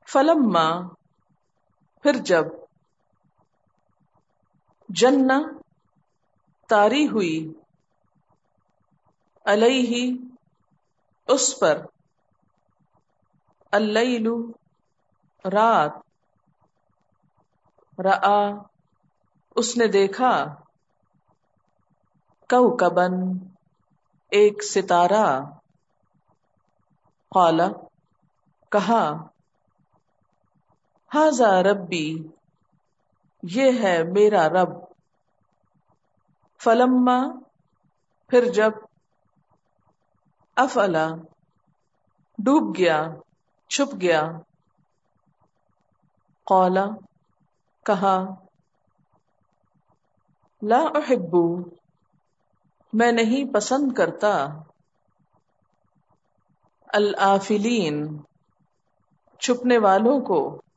فلما پھر جب جنہ طاری ہوئی علیہ اس پر اللیل رات رآ اس نے دیکھا کوکبن ایک ستارہ قال کہا ھذا ربی یہ ہے میرا رب فلما پھر جب افلا ڈوب گیا چھپ گیا قال کہا لا احب میں نہیں پسند کرتا الآفلین چھپنے والوں کو